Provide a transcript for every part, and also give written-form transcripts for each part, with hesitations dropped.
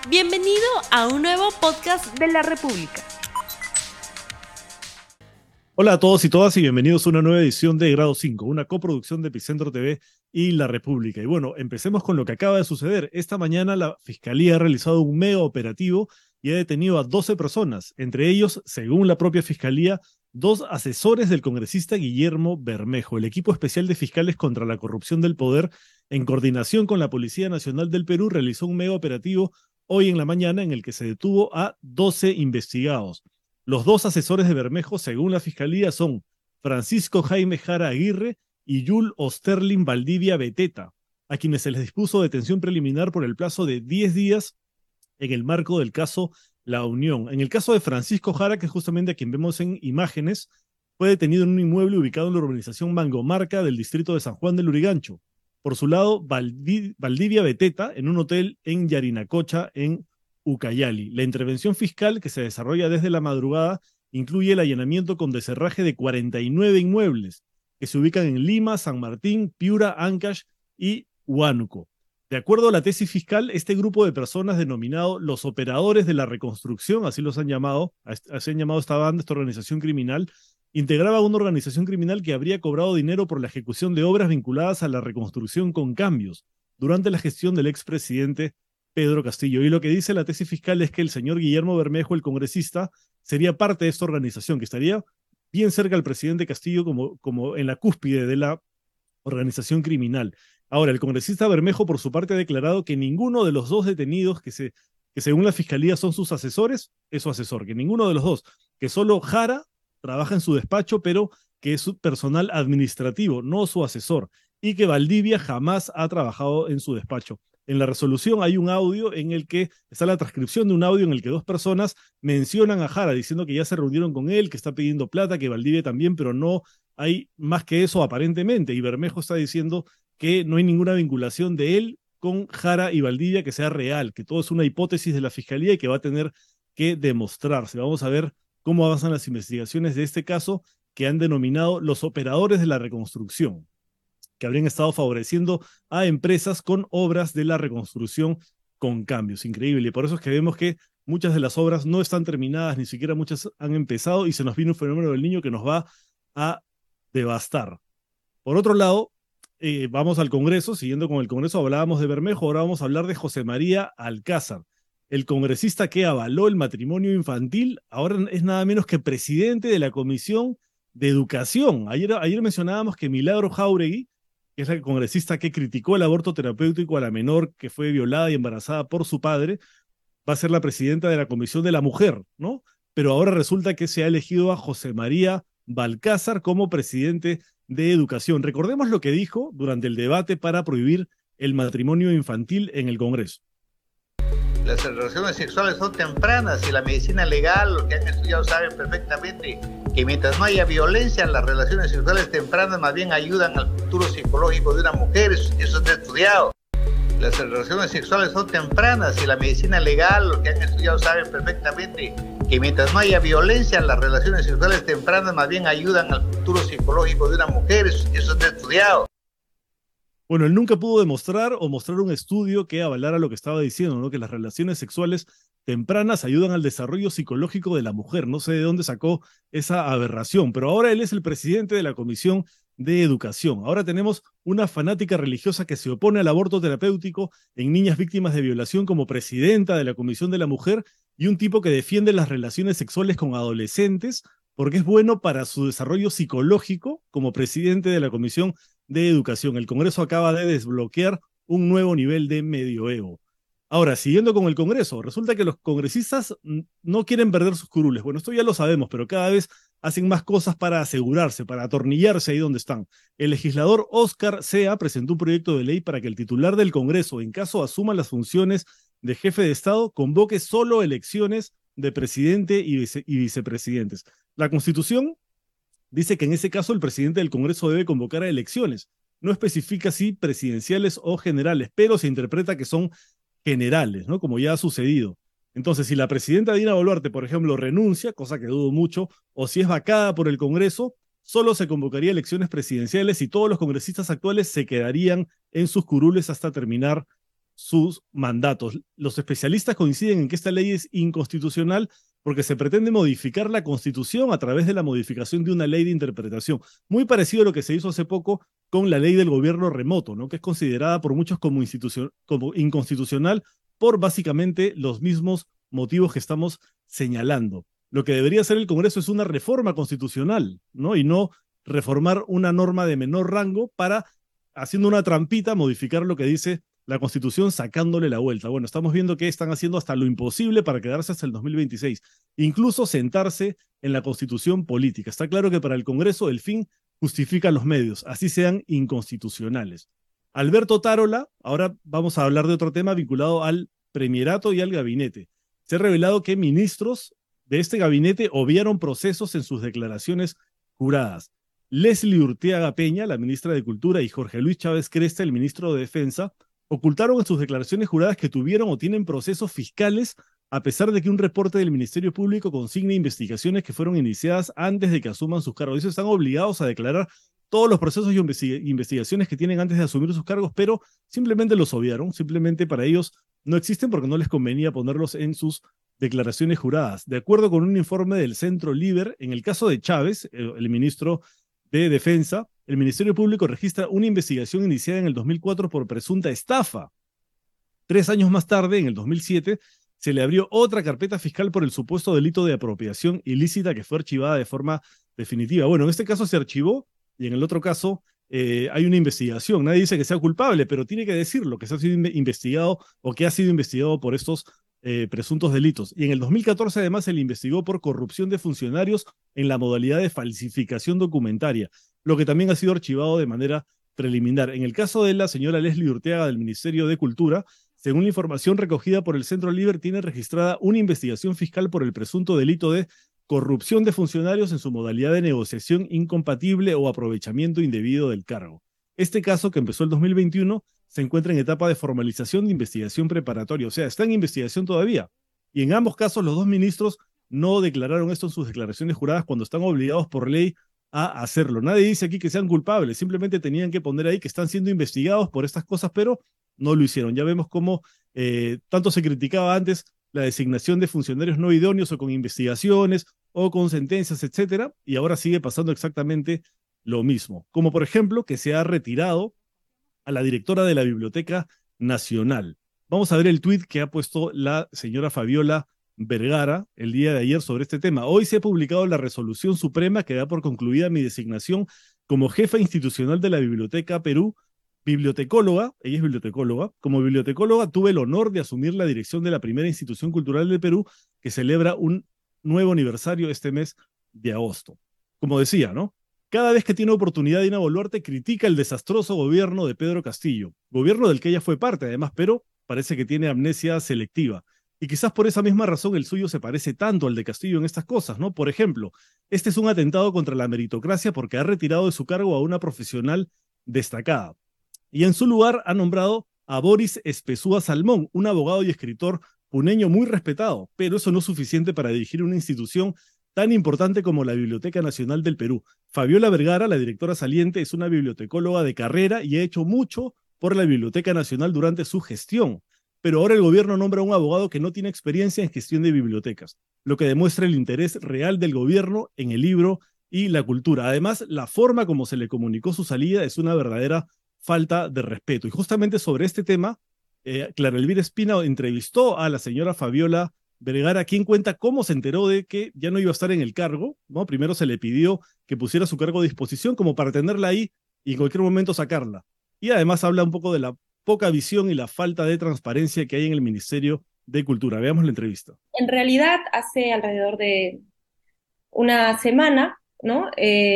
Bienvenido a un nuevo podcast de la República. Hola a todos y todas y bienvenidos a una nueva edición de Grado 5, una coproducción de Epicentro TV y La República. Y bueno, empecemos con lo que acaba de suceder. Esta mañana la Fiscalía ha realizado un mega operativo y ha detenido a 12 personas, entre ellos, según la propia Fiscalía, 2 asesores del congresista Guillermo Bermejo. El equipo especial de fiscales contra la corrupción del poder, en coordinación con la Policía Nacional del Perú, realizó un mega operativo hoy en la mañana en el que se detuvo a 12 investigados. Los 2 asesores de Bermejo, según la Fiscalía, son Francisco Jaime Jara Aguirre y Yul Osterlin Valdivia Beteta, a quienes se les dispuso detención preliminar por el plazo de 10 días en el marco del caso La Unión. En el caso de Francisco Jara, que es justamente a quien vemos en imágenes, fue detenido en un inmueble ubicado en la urbanización Mangomarca del distrito de San Juan del Lurigancho. Por su lado, Valdivia Beteta en un hotel en Yarinacocha, en Ucayali. La intervención fiscal, que se desarrolla desde la madrugada, incluye el allanamiento con descerraje de 49 inmuebles que se ubican en Lima, San Martín, Piura, Ancash y Huánuco. De acuerdo a la tesis fiscal, este grupo de personas denominado los operadores de la reconstrucción, así han llamado esta banda, esta organización criminal, integraba una organización criminal que habría cobrado dinero por la ejecución de obras vinculadas a la reconstrucción con cambios durante la gestión del expresidente Pedro Castillo. Y lo que dice la tesis fiscal es que el señor Guillermo Bermejo, el congresista, sería parte de esta organización, que estaría bien cerca del presidente Castillo como en la cúspide de la organización criminal. Ahora, el congresista Bermejo, por su parte, ha declarado que ninguno de los 2 detenidos que según la fiscalía son sus asesores, es su asesor, que ninguno de los 2, que solo Jara trabaja en su despacho, pero que es su personal administrativo, no su asesor, y que Valdivia jamás ha trabajado en su despacho. En la resolución hay un audio en el que está la transcripción de un audio en el que 2 personas mencionan a Jara diciendo que ya se reunieron con él, que está pidiendo plata, que Valdivia también, pero no hay más que eso aparentemente. Y Bermejo está diciendo que no hay ninguna vinculación de él con Jara y Valdivia que sea real, que todo es una hipótesis de la fiscalía y que va a tener que demostrarse. Vamos a ver cómo avanzan las investigaciones de este caso que han denominado los operadores de la reconstrucción, que habrían estado favoreciendo a empresas con obras de la reconstrucción con cambios. Increíble. Y por eso es que vemos que muchas de las obras no están terminadas, ni siquiera muchas han empezado, y se nos viene un fenómeno del Niño que nos va a devastar. Por otro lado, vamos al Congreso. Siguiendo con el Congreso, hablábamos de Bermejo, ahora vamos a hablar de José María Alcázar, el congresista que avaló el matrimonio infantil. Ahora es nada menos que presidente de la Comisión de Educación. Ayer mencionábamos que Milagro Jáuregui, que es la congresista que criticó el aborto terapéutico a la menor que fue violada y embarazada por su padre, va a ser la presidenta de la Comisión de la Mujer, ¿no? Pero ahora resulta que se ha elegido a José María Balcázar como presidente de Educación. Recordemos lo que dijo durante el debate para prohibir el matrimonio infantil en el Congreso. Las relaciones sexuales son tempranas y la medicina legal, los que han estudiado saben perfectamente que mientras no haya violencia, las relaciones sexuales tempranas más bien ayudan al futuro psicológico de una mujer. Eso está estudiado. Las relaciones sexuales son tempranas y la medicina legal, los que han estudiado saben perfectamente que mientras no haya violencia, las relaciones sexuales tempranas más bien ayudan al futuro psicológico de una mujer. Eso está estudiado. Bueno, él nunca pudo demostrar o mostrar un estudio que avalara lo que estaba diciendo, ¿no? Que las relaciones sexuales tempranas ayudan al desarrollo psicológico de la mujer. No sé de dónde sacó esa aberración, pero ahora él es el presidente de la Comisión de Educación. Ahora tenemos una fanática religiosa que se opone al aborto terapéutico en niñas víctimas de violación como presidenta de la Comisión de la Mujer, y un tipo que defiende las relaciones sexuales con adolescentes porque es bueno para su desarrollo psicológico como presidente de la Comisión de Educación. El Congreso acaba de desbloquear un nuevo nivel de medioevo. Ahora, siguiendo con el Congreso, resulta que los congresistas no quieren perder sus curules. Bueno, esto ya lo sabemos, pero cada vez hacen más cosas para asegurarse, para atornillarse ahí donde están. El legislador Oscar Sea presentó un proyecto de ley para que el titular del Congreso, en caso asuma las funciones de jefe de Estado, convoque solo elecciones de presidente y vicepresidentes. La Constitución dice que en ese caso el presidente del Congreso debe convocar a elecciones. No especifica si presidenciales o generales, pero se interpreta que son generales, ¿no? Como ya ha sucedido. Entonces, si la presidenta Dina Boluarte, por ejemplo, renuncia, cosa que dudo mucho, o si es vacada por el Congreso, solo se convocaría elecciones presidenciales y todos los congresistas actuales se quedarían en sus curules hasta terminar sus mandatos. Los especialistas coinciden en que esta ley es inconstitucional porque se pretende modificar la Constitución a través de la modificación de una ley de interpretación, muy parecido a lo que se hizo hace poco con la ley del gobierno remoto, ¿no? Que es considerada por muchos como inconstitucional por básicamente los mismos motivos que estamos señalando. Lo que debería hacer el Congreso es una reforma constitucional, ¿no? Y no reformar una norma de menor rango para, haciendo una trampita, modificar lo que dice la Constitución sacándole la vuelta. Bueno, estamos viendo que están haciendo hasta lo imposible para quedarse hasta el 2026, incluso sentarse en la Constitución política. Está claro que para el Congreso el fin justifica los medios, así sean inconstitucionales. Alberto Tarola, ahora vamos a hablar de otro tema vinculado al premierato y al gabinete. Se ha revelado que ministros de este gabinete obviaron procesos en sus declaraciones juradas. Leslie Urteaga Peña, la ministra de Cultura, y Jorge Luis Chávez Cresta, el ministro de Defensa, ocultaron en sus declaraciones juradas que tuvieron o tienen procesos fiscales, a pesar de que un reporte del Ministerio Público consigna investigaciones que fueron iniciadas antes de que asuman sus cargos. Ellos están obligados a declarar todos los procesos y investigaciones que tienen antes de asumir sus cargos, pero simplemente los obviaron, simplemente para ellos no existen porque no les convenía ponerlos en sus declaraciones juradas. De acuerdo con un informe del Centro Liber, en el caso de Chávez, el ministro de Defensa, el Ministerio Público registra una investigación iniciada en el 2004 por presunta estafa. 3 años más tarde, en el 2007, se le abrió otra carpeta fiscal por el supuesto delito de apropiación ilícita que fue archivada de forma definitiva. Bueno, en este caso se archivó y en el otro caso hay una investigación. Nadie dice que sea culpable, pero tiene que decirlo, que se ha sido investigado o que ha sido investigado por estos presuntos delitos. Y en el 2014 además se le investigó por corrupción de funcionarios en la modalidad de falsificación documentaria, lo que también ha sido archivado de manera preliminar. En el caso de la señora Leslie Urteaga del Ministerio de Cultura, según la información recogida por el Centro Liber, tiene registrada una investigación fiscal por el presunto delito de corrupción de funcionarios en su modalidad de negociación incompatible o aprovechamiento indebido del cargo. Este caso, que empezó el 2021, se encuentra en etapa de formalización de investigación preparatoria, o sea, está en investigación todavía. Y en ambos casos, los dos ministros no declararon esto en sus declaraciones juradas cuando están obligados por ley a hacerlo. Nadie dice aquí que sean culpables, simplemente tenían que poner ahí que están siendo investigados por estas cosas, pero no lo hicieron. Ya vemos cómo tanto se criticaba antes la designación de funcionarios no idóneos o con investigaciones o con sentencias, etcétera, y ahora sigue pasando exactamente lo mismo. Como por ejemplo que se ha retirado a la directora de la Biblioteca Nacional. Vamos a ver el tuit que ha puesto la señora Fabiola Vergara el día de ayer sobre este tema. Hoy se ha publicado la resolución suprema que da por concluida mi designación como jefa institucional de la Biblioteca Perú, bibliotecóloga, ella es bibliotecóloga. Como bibliotecóloga tuve el honor de asumir la dirección de la primera institución cultural de Perú que celebra un nuevo aniversario este mes de agosto. Como decía, ¿no? Cada vez que tiene oportunidad Dina Boluarte critica el desastroso gobierno de Pedro Castillo, gobierno del que ella fue parte además, pero parece que tiene amnesia selectiva. Y quizás por esa misma razón el suyo se parece tanto al de Castillo en estas cosas, ¿no? Por ejemplo, este es un atentado contra la meritocracia porque ha retirado de su cargo a una profesional destacada. Y en su lugar ha nombrado a Boris Espesúa Salmón, un abogado y escritor puneño muy respetado, pero eso no es suficiente para dirigir una institución tan importante como la Biblioteca Nacional del Perú. Fabiola Vergara, la directora saliente, es una bibliotecóloga de carrera y ha hecho mucho por la Biblioteca Nacional durante su gestión. Pero ahora el gobierno nombra a un abogado que no tiene experiencia en gestión de bibliotecas, lo que demuestra el interés real del gobierno en el libro y la cultura. Además, la forma como se le comunicó su salida es una verdadera falta de respeto. Y justamente sobre este tema, Clara Elvira Espina entrevistó a la señora Fabiola Vergara, quien cuenta cómo se enteró de que ya no iba a estar en el cargo, ¿no? Primero se le pidió que pusiera su cargo a disposición como para tenerla ahí y en cualquier momento sacarla. Y además habla un poco de la poca visión y la falta de transparencia que hay en el Ministerio de Cultura. Veamos la entrevista. En realidad, hace alrededor de una semana, ¿no?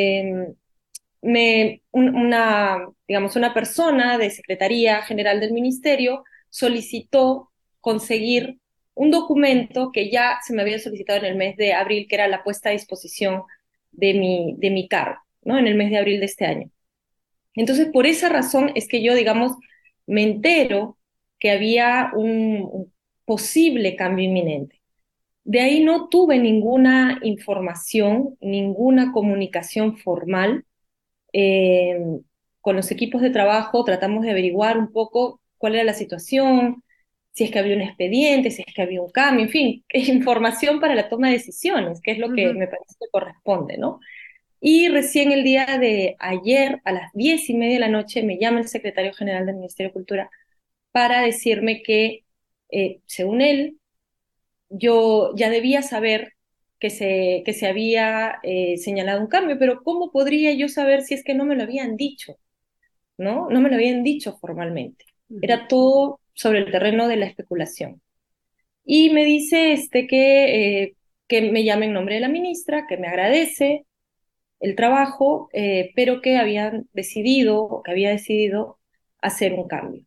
Una persona de Secretaría General del Ministerio solicitó conseguir un documento que ya se me había solicitado en el mes de abril, que era la puesta a disposición de mi cargo, ¿no? En el mes de abril de este año. Entonces, por esa razón es que yo, me entero que había un posible cambio inminente. De ahí no tuve ninguna información, ninguna comunicación formal. Con los equipos de trabajo tratamos de averiguar un poco cuál era la situación, si es que había un expediente, si es que había un cambio, en fin, información para la toma de decisiones, que es lo que me parece que corresponde, ¿no? Y recién el día de ayer, a las 10:30 de la noche, me llama el secretario general del Ministerio de Cultura para decirme que, según él, yo ya debía saber que se había señalado un cambio, pero ¿cómo podría yo saber si es que no me lo habían dicho? ¿No? No me lo habían dicho formalmente. Era todo sobre el terreno de la especulación. Y me dice que me llame en nombre de la ministra, que me agradece el trabajo, pero que había decidido hacer un cambio.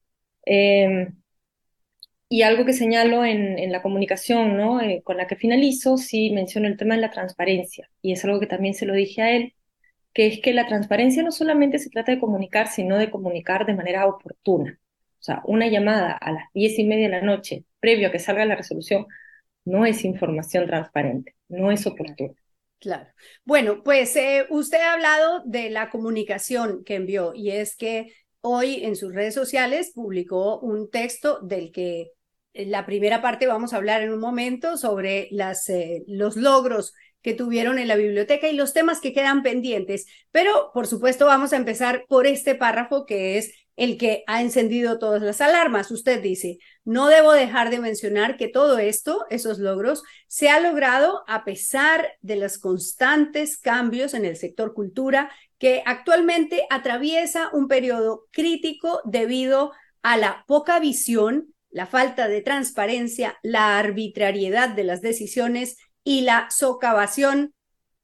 Y algo que señalo en la comunicación, ¿no? Con la que finalizo, sí menciono el tema de la transparencia, y es algo que también se lo dije a él, que es que la transparencia no solamente se trata de comunicar, sino de comunicar de manera oportuna. O sea, una llamada a las 10:30 de la noche, previo a que salga la resolución, no es información transparente, no es oportuna. Claro. Bueno, pues usted ha hablado de la comunicación que envió, y es que hoy en sus redes sociales publicó un texto del que la primera parte vamos a hablar en un momento sobre los logros que tuvieron en la biblioteca y los temas que quedan pendientes. Pero, por supuesto, vamos a empezar por este párrafo que es el que ha encendido todas las alarmas. Usted dice: no debo dejar de mencionar que todo esto, esos logros, se ha logrado a pesar de los constantes cambios en el sector cultura, que actualmente atraviesa un periodo crítico debido a la poca visión, la falta de transparencia, la arbitrariedad de las decisiones y la socavación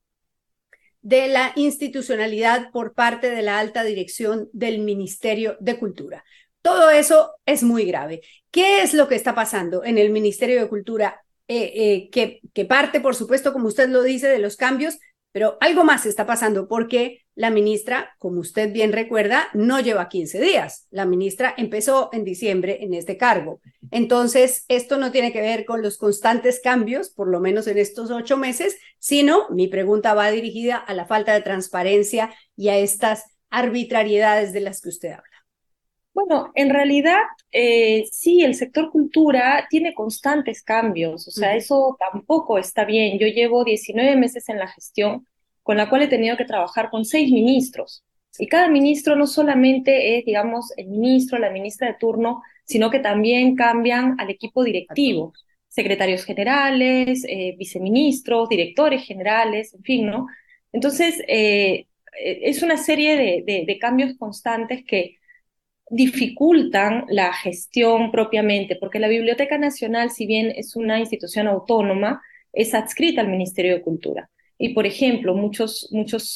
de la institucionalidad por parte de la alta dirección del Ministerio de Cultura. Todo eso es muy grave. ¿Qué es lo que está pasando en el Ministerio de Cultura? Que parte, por supuesto, como usted lo dice, de los cambios, pero algo más está pasando porque la ministra, como usted bien recuerda, no lleva 15 días. La ministra empezó en diciembre en este cargo. Entonces, esto no tiene que ver con los constantes cambios, por lo menos en estos 8 meses, sino mi pregunta va dirigida a la falta de transparencia y a estas arbitrariedades de las que usted habla. Bueno, en realidad, sí, el sector cultura tiene constantes cambios, o sea, eso tampoco está bien. Yo llevo 19 meses en la gestión, con la cual he tenido que trabajar con 6 ministros. Y cada ministro no solamente es, digamos, el ministro, la ministra de turno, sino que también cambian al equipo directivo, secretarios generales, viceministros, directores generales, en fin, ¿no? Entonces, es una serie de cambios constantes que dificultan la gestión propiamente, porque la Biblioteca Nacional, si bien es una institución autónoma, es adscrita al Ministerio de Cultura. Y, por ejemplo, muchos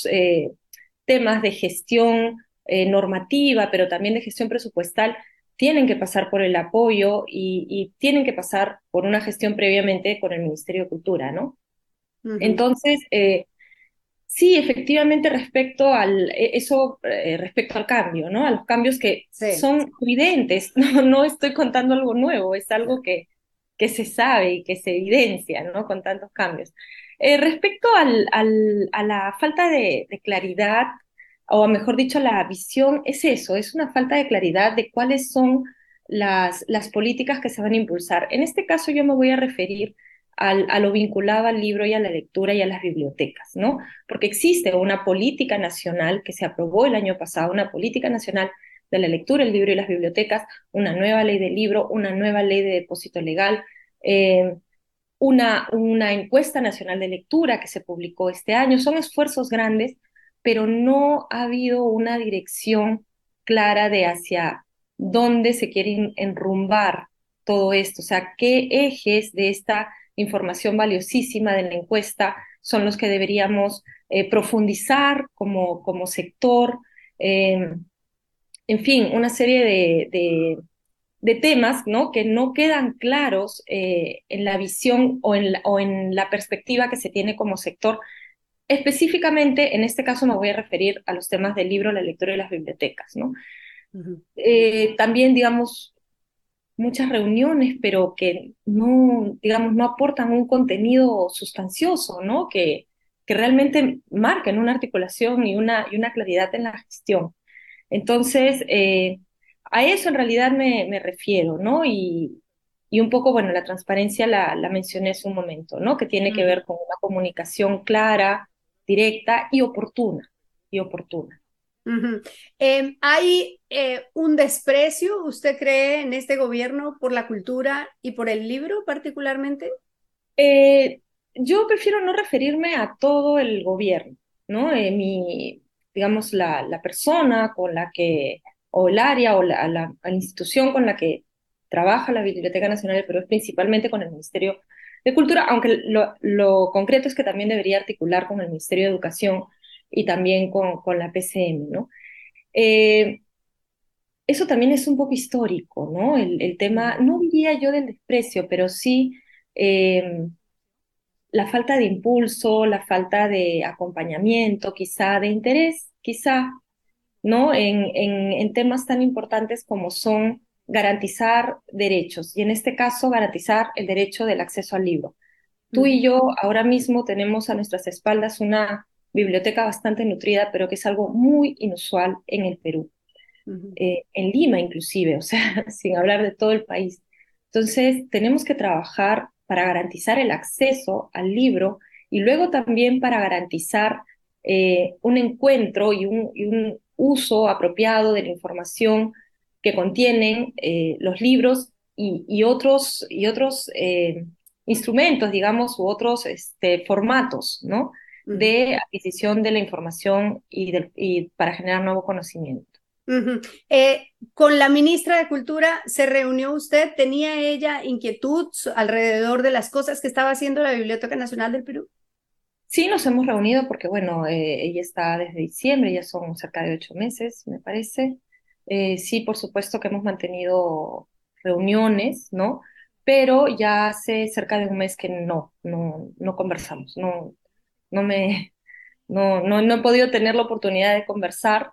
temas de gestión normativa, pero también de gestión presupuestal, tienen que pasar por el apoyo y tienen que pasar por una gestión previamente con el Ministerio de Cultura, ¿no? Entonces, sí, efectivamente, respecto al cambio, ¿no? A los cambios que son evidentes, no estoy contando algo nuevo, es algo que se sabe y que se evidencia, ¿no? Con tantos cambios. Respecto a la falta de claridad, o mejor dicho, la visión, es eso, es una falta de claridad de cuáles son las políticas que se van a impulsar. En este caso yo me voy a referir a lo vinculado al libro y a la lectura y a las bibliotecas, ¿no? Porque existe una política nacional que se aprobó el año pasado, una política nacional de la lectura, el libro y las bibliotecas, una nueva ley del libro, una nueva ley de depósito legal, una encuesta nacional de lectura que se publicó este año. Son esfuerzos grandes, pero no ha habido una dirección clara de hacia dónde se quiere enrumbar todo esto, o sea, qué ejes de esta información valiosísima de la encuesta son los que deberíamos profundizar como sector, en fin, una serie de temas, ¿no? Que no quedan claros en la visión o en la perspectiva que se tiene como sector. Específicamente, en este caso me voy a referir a los temas del libro, la lectura y las bibliotecas, ¿no? También, digamos, muchas reuniones, pero que no, digamos, no aportan un contenido sustancioso, ¿no? Que realmente marquen una articulación y una claridad en la gestión. Entonces, a eso en realidad me refiero, ¿no? Y un poco, bueno, la transparencia la mencioné hace un momento, ¿no? Que tiene que Ujú. ver con una comunicación clara, directa y oportuna, y oportuna. Ujú. ¿Hay un desprecio, usted cree, en este gobierno por la cultura y por el libro particularmente? Eh, yo prefiero no referirme a todo el gobierno, ¿no? Digamos, la persona con la que, o el área, o la institución con la que trabaja la Biblioteca Nacional del Perú, es principalmente con el Ministerio de Cultura, aunque lo concreto es que también debería articular con el Ministerio de Educación y también con la PCM, ¿no? Eh, Eso también es un poco histórico, ¿no? El tema, Ujú. no diría yo del desprecio, pero sí... eh, la falta de impulso, la falta de acompañamiento, quizá de interés, quizá, ¿no? En temas tan importantes como son garantizar derechos, y en este caso garantizar el derecho del acceso al libro. Tú y Ujú. yo ahora mismo tenemos a nuestras espaldas una biblioteca bastante nutrida, pero que es algo muy inusual en el Perú, Ujú. en Lima inclusive, o sea, sin hablar de todo el país. Entonces, tenemos que trabajar para garantizar el acceso al libro y luego también para garantizar un encuentro y un uso apropiado de la información que contienen los libros y otros instrumentos, digamos, u otros formatos, ¿no? Ujú. De adquisición de la información y para generar nuevo conocimiento. Ujú. Con la ministra de Cultura se reunió usted, ¿tenía ella inquietud alrededor de las cosas que estaba haciendo la Biblioteca Nacional del Perú? Sí, nos hemos reunido porque, bueno, ella está desde diciembre, ya son cerca de 8 meses, me parece. Sí, por supuesto que hemos mantenido reuniones, ¿no? Pero ya hace cerca de un mes que no conversamos, no me, no he podido tener la oportunidad de conversar,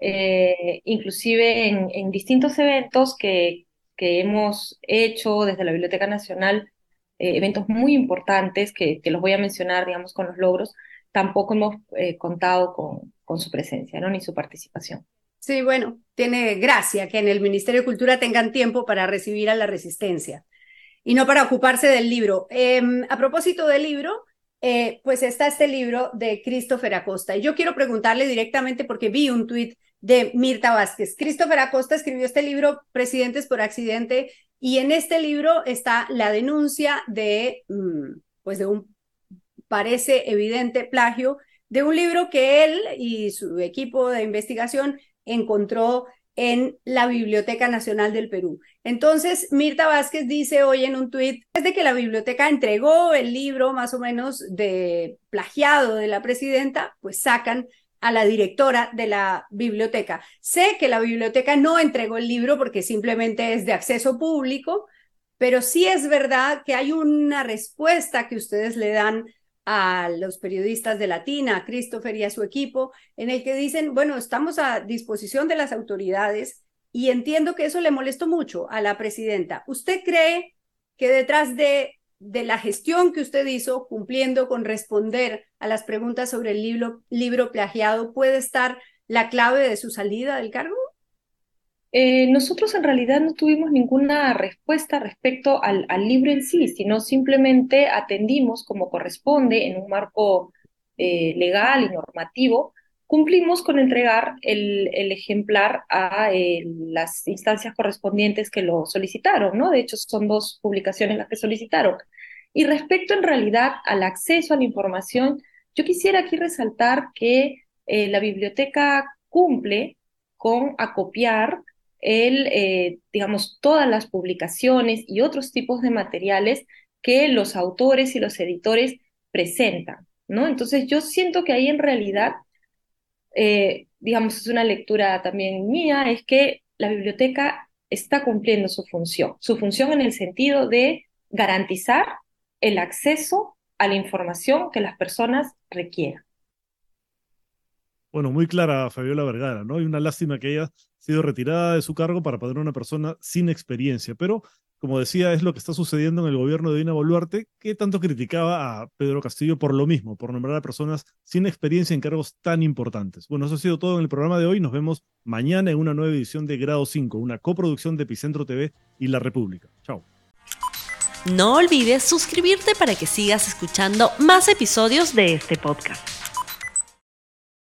inclusive en distintos eventos que hemos hecho desde la Biblioteca Nacional, eventos muy importantes que los voy a mencionar, digamos, con los logros, tampoco hemos contado con su presencia, ¿no? Ni su participación. Sí, bueno, tiene gracia que en el Ministerio de Cultura tengan tiempo para recibir a la resistencia y no para ocuparse del libro. A propósito del libro, pues está este libro de Christopher Acosta. Y yo quiero preguntarle directamente porque vi un tuit de Mirta Vázquez. Christopher Acosta escribió este libro, Presidentes por Accidente, y en este libro está la denuncia de, pues de un, parece evidente, plagio de un libro que él y su equipo de investigación encontró en la Biblioteca Nacional del Perú. Entonces, Mirta Vázquez dice hoy en un tuit, desde que la biblioteca entregó el libro más o menos de plagiado de la presidenta, pues sacan a la directora de la biblioteca. Sé que la biblioteca no entregó el libro porque simplemente es de acceso público, pero sí es verdad que hay una respuesta que ustedes le dan a los periodistas de Latina, a Christopher y a su equipo, en el que dicen, bueno, estamos a disposición de las autoridades y entiendo que eso le molestó mucho a la presidenta. ¿Usted cree que detrás de la gestión que usted hizo, cumpliendo con responder a las preguntas sobre el libro plagiado, puede estar la clave de su salida del cargo? Nosotros en realidad no tuvimos ninguna respuesta respecto al libro en sí, sino simplemente atendimos como corresponde en un marco legal y normativo, cumplimos con entregar el ejemplar a las instancias correspondientes que lo solicitaron, ¿no? De hecho, son dos publicaciones las que solicitaron. Y respecto en realidad al acceso a la información, yo quisiera aquí resaltar que la biblioteca cumple con acopiar digamos, todas las publicaciones y otros tipos de materiales que los autores y los editores presentan, ¿no? Entonces yo siento que ahí en realidad, digamos, es una lectura también mía, es que la biblioteca está cumpliendo su función en el sentido de garantizar el acceso a la información que las personas requieran. Bueno, muy clara Fabiola Vergara, ¿no? Y una lástima que haya sido retirada de su cargo para poner a una persona sin experiencia. Pero como decía, es lo que está sucediendo en el gobierno de Dina Boluarte, que tanto criticaba a Pedro Castillo por lo mismo, por nombrar a personas sin experiencia en cargos tan importantes. Bueno, eso ha sido todo en el programa de hoy. Nos vemos mañana en una nueva edición de Grado 5, una coproducción de Epicentro TV y La República. Chao. No olvides suscribirte para que sigas escuchando más episodios de este podcast.